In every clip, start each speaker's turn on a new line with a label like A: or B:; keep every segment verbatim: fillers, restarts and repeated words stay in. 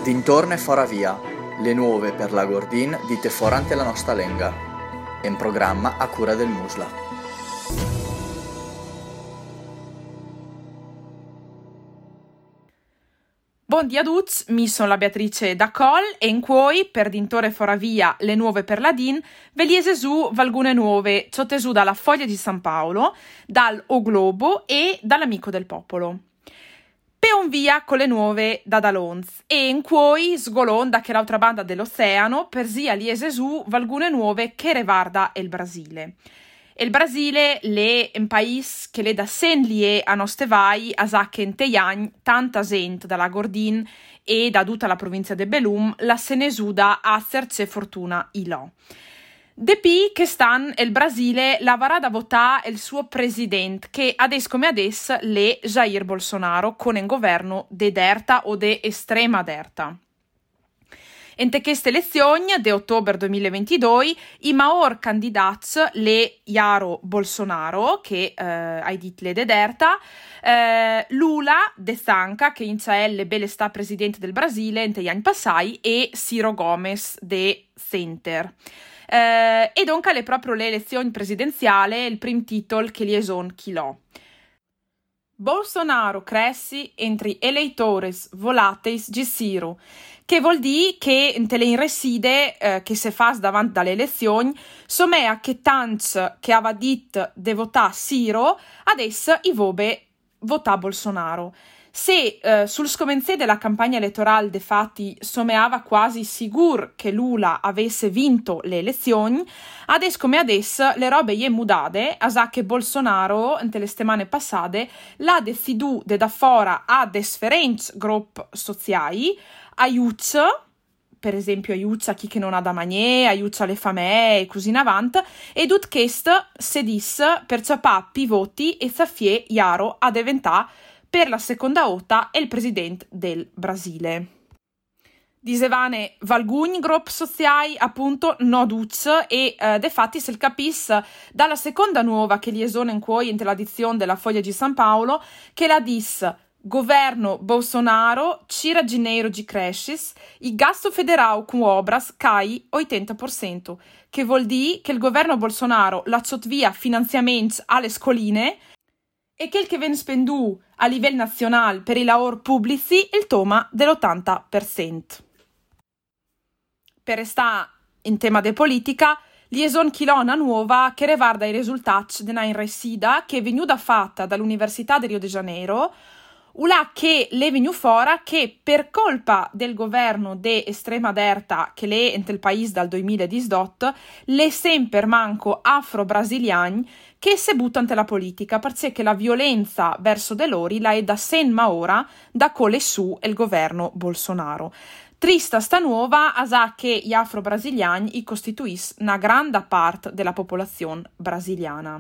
A: Dintorno e fora via, le nuove per la Gordin dite forante la nostra lenga. È un programma a cura del Musla.
B: Buondì a tutti, mi sono la Beatrice da Col e in cui per Dintore fora via le nuove per la Din ve liese su valgune nuove ciotte su dalla Foglia di San Paolo, dal O Globo e dall'Amico del Popolo. Peon via con le nuove da Dalons e in cui sgolon da che l'altra banda dell'oceano per sia liese su valgune nuove che revarda il Brasile. Il Brasile le un paese che le da sen lie a noste vai a sacche in teiagn tanta gente dalla Gordin e da tutta la provincia de Belum la se ne suda a serce fortuna ilò. Depi che stan il Brasile lavarà da votare il suo presidente che ades come ades le Jair Bolsonaro con un governo de derta o de estrema derta. Ente queste elezioni de ottobre duemilaventidue i maor candidats le Jair Bolsonaro che eh, hai dit le de derta, eh, Lula de Zanca che in le belle sta presidente del Brasile ente gli anni passai e Ciro Gomes de Center. Eh, e dunque alle proprio le elezioni presidenziali il prim titolo che li son chilò. Bolsonaro cressi entri eleitores volateis di Ciro, che vuol dire che inte le reside eh, che se fa davanti dalle elezioni, somea che tanti che aveva dit de votare Ciro, adesso i vobe vota Bolsonaro. Se eh, sul scomenze della campagna elettorale de fatti someava quasi sicur che Lula avesse vinto le elezioni, adesso come adesso le robe je mudate, a sa che Bolsonaro, in le settimane passate, l'ha decidu de da fora a differenti gruppi sociali, aiuta, per esempio aiuta chi che non ha da mangiare, aiuta le famiglie e così in avanti, e tut questo se disse per ciapà pivoti e zaffie Jaro a diventare per la seconda volta il presidente del Brasile. Disevane valgugni gruppi sociali appunto no duz e eh, de fatti se il capis dalla seconda nuova che liesone in cui in l'edizione della Foglia di San Paolo che la dis governo Bolsonaro cira dinheiro de creches e gasto federal con obras cai ottanta per cento, che vuol dire che il governo Bolsonaro la via finanziamenti alle scoline e che il che viene spendu a livello nazionale per i lavori pubblici il toma dell'ottanta per cento. Per restare in tema di politica, lieson chilona nuova che riguarda i risultati della resida che è venuta fatta dall'Università di Rio de Janeiro, ula che le venu fora che per colpa del governo de estrema derta che le è nel paese dal duemiladiciotto, le sempre manco afro-brasiliani che se buttano nella politica perché la violenza verso de loro la è da sen ma ora da cole su il governo Bolsonaro. Trista sta nuova a sa che gli afro-brasiliani costituiscono una grande parte della popolazione brasiliana.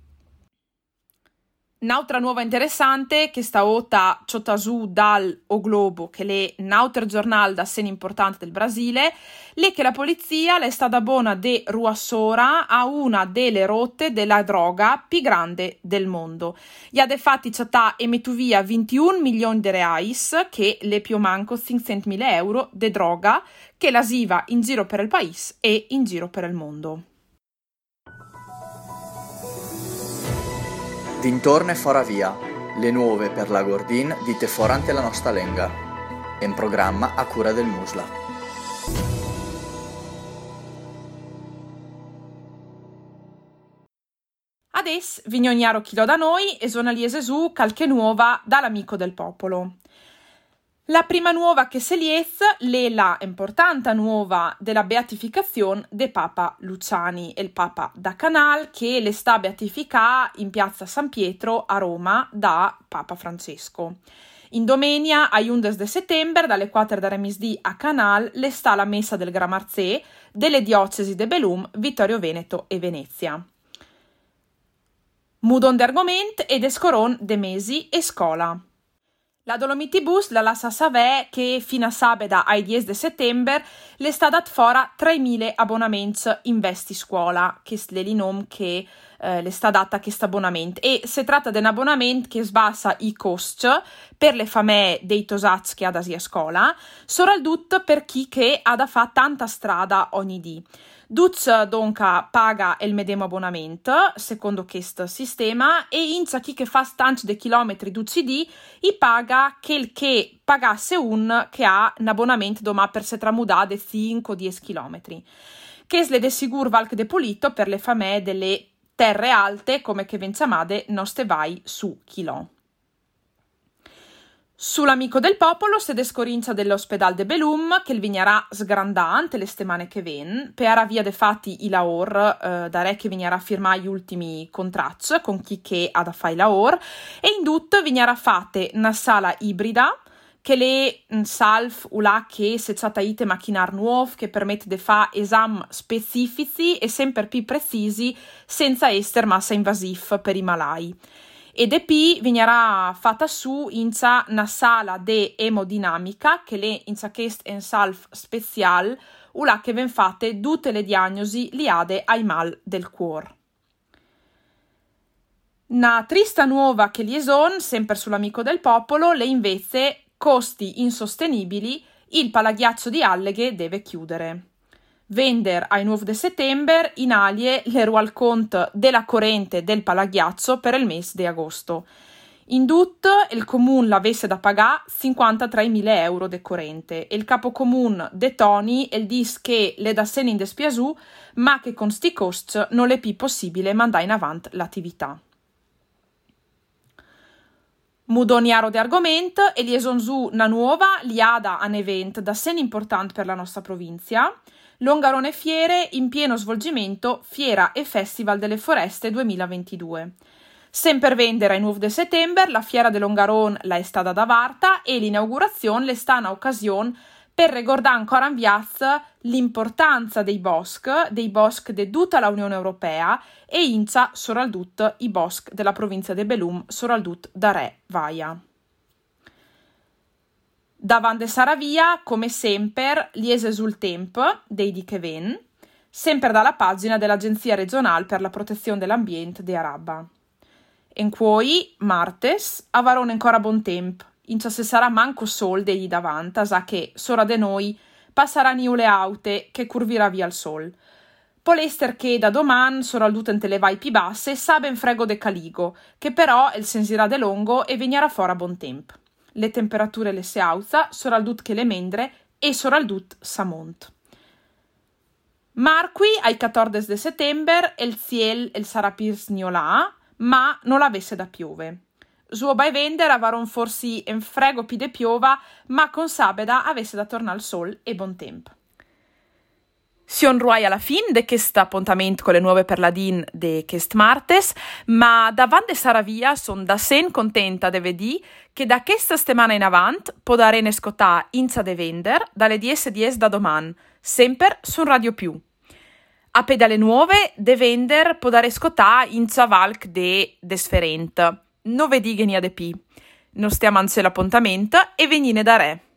B: Un'altra nuova interessante che sta ota ciotasu dal O Globo, che è un altro giornale da sen importante del Brasile, le che la polizia le sta da bona de Ruassora a una delle rotte della droga più grande del mondo. Gli ha defatti città e metu via ventuno milioni di reais, che le più manco cinquecentomila euro de droga, che la siva in giro per il paese e in giro per il mondo.
A: Dintorno e fora via, le nuove per la Gordin dite forante la nostra lenga. È un programma a cura del Musla.
B: Adesso vignoniaro chilo da noi e sono liese su calche nuova dall'Amico del Popolo. La prima nuova che se lies è la importante nuova della beatificazione de Papa Luciani, il Papa da Canal che le sta beatificà in piazza San Pietro a Roma da Papa Francesco. In domenica, a undici di settembre, dalle quattro da remisdì a Canal, le sta la messa del Gramarzè delle diocesi de Belum, Vittorio Veneto e Venezia. Mudon d'argomento ed escoron de mesi e scola. La Dolomiti Bus la lassa savè che fino a sabeda ai dieci di settembre le sta dat fora tremila abbonamenti in vesti scuola, che è il nome che eh, le sta data questo abbonamento. E si tratta di un abbonamento che sbassa i costi per le famiglie dei tosats che ha da sia scuola, soprattutto per chi che ha da fare tanta strada ogni dì. Duz donca paga il medesimo abbonamento, secondo questo sistema, e inza chi che fa stanci di chilometri duzzi di, i paga quel che pagasse un che ha un abbonamento domà per se tramudare cinque dieci chilometri. Che le de sigur valc de pulito per le famiglie delle terre alte, come che venzamade noste vai su chilò. Sull'amico del popolo se descorinza dell'ospedal de Belum, che il vignerà sgrandante le settimane che ven, per via de fatti i laor, eh, da re che vignerà firmare gli ultimi contratti con chi che ha da fare i laor, e in tutto vignerà fatte una sala ibrida, che le salf ulà che se c'è taite macchinar nuov, che permette di fare esami specifici e sempre più precisi, senza essere massa invasif per i malai. E de pi vignerà fatta su inza una sala de emodinamica che le inza chest en salf special ulà che ven fatte tutte le diagnosi liade ai mal del cuor. Una trista nuova che lieson, sempre sull'amico del popolo, le invece costi insostenibili, il palaghiaccio di Alleghe deve chiudere. Vender ai nove di settembre in alie le rual conto della corrente del palaghiaccio per il mese di agosto. In tutto il comune l'avesse da pagare cinquantatremila euro de corrente e il capo comune de Toni il dis che le da sen in despiasù ma che con sti costi non le più possibile mandare in avanti l'attività. Mudoniaro di argomento e lieson su una nuova liada an event da sen importante per la nostra provincia. Longarone Fiere in pieno svolgimento Fiera e Festival delle Foreste duemilaventidue. Sempre vendere ai nove di settembre la Fiera de Longaron la è stata da Varta e l'inaugurazione le sta una occasione per ricordare ancora in piazza l'importanza dei boschi, dei boschi di tutta la Unione Europea e inza soprattutto i boschi della provincia di Belum, soprattutto da Re Vaia. Davanti Saravia, come sempre, liese sul tempo dei di che ven, sempre dalla pagina dell'Agenzia regionale per la protezione dell'ambiente di Araba. En cui, martes, avarone ancora buon tempo, incia se sarà manco sol degli davanti, sa che, sora de noi, passaranno le aute che curvirà via il sol. Polester che da doman, sora l'utente le vai più basse, sa ben frego de caligo, che però il sensirà de longo e venirà fora buon tempo. Le temperature le se alza, soprattutto che le mendre e soprattutto samont. Marqui ai quattordici di settembre il ciel il sarà più sgnolà, ma non l'avesse da piove. Suo bai vender avaron forsi en frego pi de piova, ma con sabeda avesse da tornare al sol e buon tempo. Si onruai alla fin de questo appuntamento con le nuove perladin de quest martes, ma davanti Saravia son da sen contenta de vedì che da questa settimana in avanti podare ne scotà inza de vender dalle dieci dieci da doman, sempre su Radio Più. A pedale nuove de vender podare scotà inza valc de desferent. Non vedi che ne ha de pi. Non stiamo anzi l'appuntamento e venine da re.